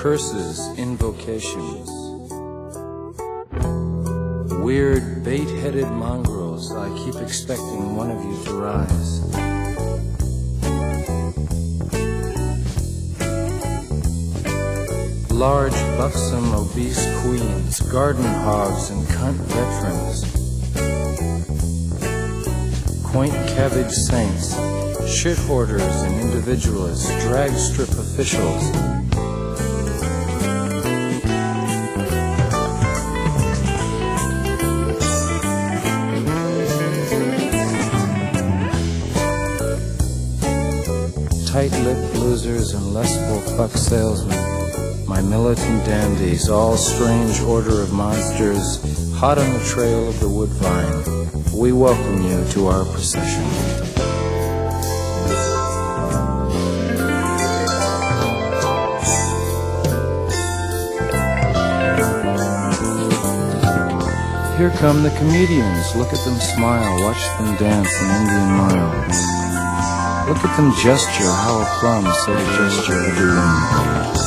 curses, invocations. Weird, bait-headed mongrels, I keep expecting one of you to rise. Large, buxom, obese queens, garden hogs and cunt veterans. Quaint cabbage saints, shit hoarders and individualists, drag strip officials. Tight-lipped losers and lustful fuck salesmen. My militant dandies, all strange order of monsters, hot on the trail of the woodvine, we welcome you to our procession. Here come the comedians, look at them smile, watch them dance an Indian mile. Look at them gesture, how a plum so to gesture every wind.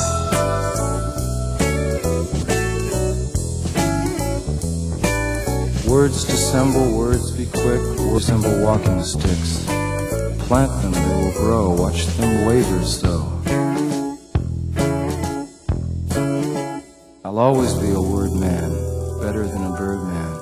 Words dissemble, words be quick, words resemble walking sticks. Plant them, they will grow, watch them waver so. I'll always be a word man, better than a bird man.